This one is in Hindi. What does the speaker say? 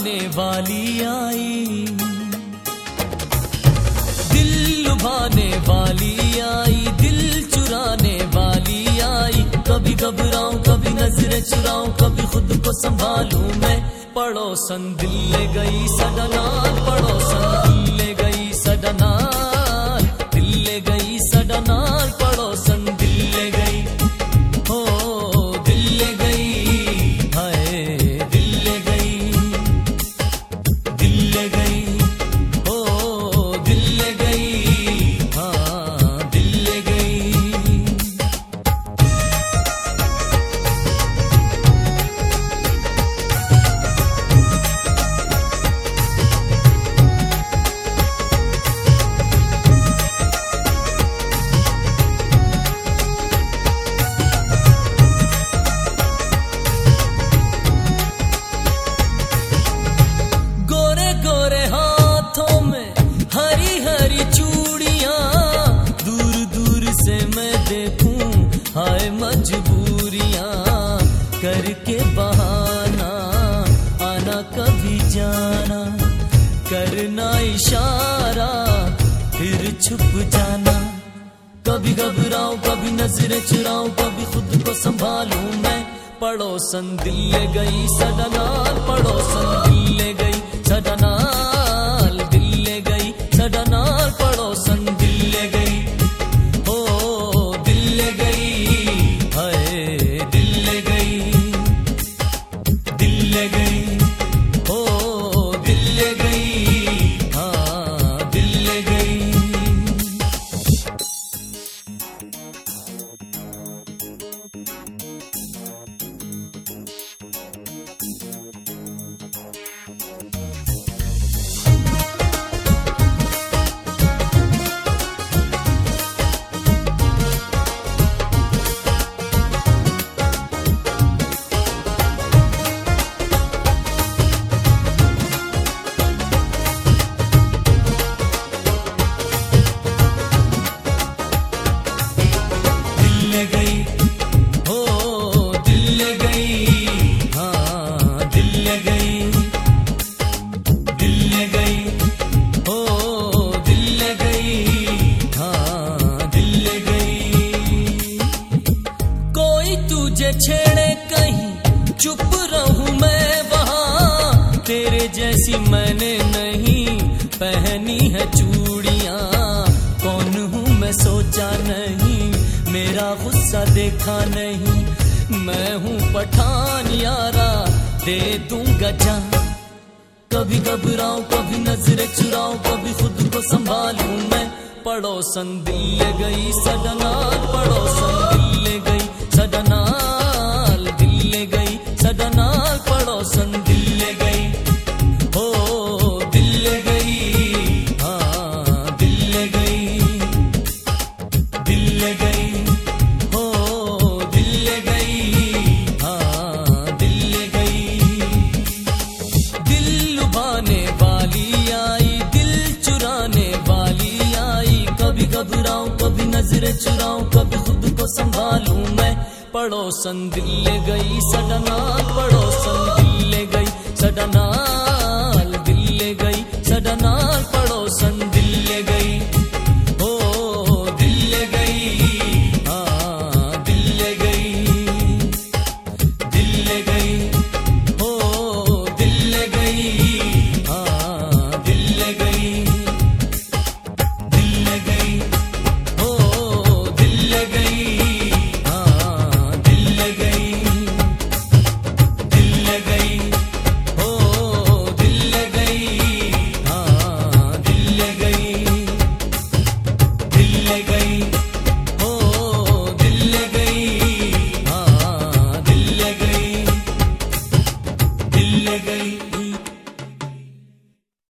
लुभाने वाली आई, दिल लुभाने वाली आई, दिल चुराने वाली आई। कभी घबराऊं कभी नजरें चुराऊं, कभी खुद को संभालूं मैं। पड़ोसन दिल ले गई सडनाल, पड़ोसन दिल ले गई सडनाल, दिल ले गई सडनाल, पड़ोसन दिल ले गई। हो दिल ले गई, हाय दिल ले गई, दिल ले गई, हो दिल ले गई, हाँ दिल ले गई। हाय मजबूरियां करके बहाना, आना कभी जाना, करना इशारा फिर छुप जाना। कभी घबराऊं कभी नजरें चुराऊं, कभी खुद को संभालूं मैं। पड़ोसन दिल ले गई सडनाल, पड़ोसन दिल ले गई सडनाल, दिल ले गई सडनाल, पड़ोसन दिल ले गई। छेड़े कहीं चुप रहूं मैं वहां, तेरे जैसी मैंने नहीं पहनी है चूड़ियां। कौन हूं मैं सोचा नहीं, मेरा गुस्सा देखा नहीं, मैं हूं पठान यारा दे दूंगा जान। कभी घबराऊं कभी नजरें चुराऊं, कभी खुद को संभालूं मैं। पड़ोसन दिल ले गई सडनाल, पड़ोसन दिल ले गई सडनाल, दिल ले गई सडनाल, पड़ोसन दिल ले गई। हो दिल ले गई, हाँ दिल ले गई, दिल ले गई, हो दिल ले गई, हाँ दिल ले गई। दिल लुभाने वाली आई, दिल चुराने वाली आई। कभी घबराऊं कभी नजरें चुराऊं, कभी खुद को संभालूं मैं। पड़ोसन दिल ले गई सडनाल, पड़ोसन दिल ले गई सडनाल, दिल ले गई सडनाल।